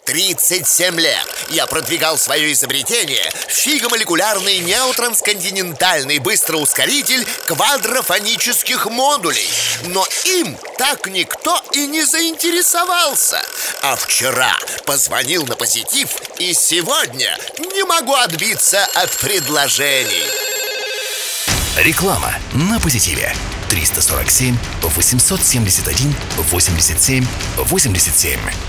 37 лет я продвигал свое изобретение — фигомолекулярный неутрансконтинентальный быстроускоритель квадрофонических модулей. Но им так никто и не заинтересовался. А вчера позвонил на позитив, и сегодня не могу отбиться от предложений. Реклама на позитиве. 347 871 87 87.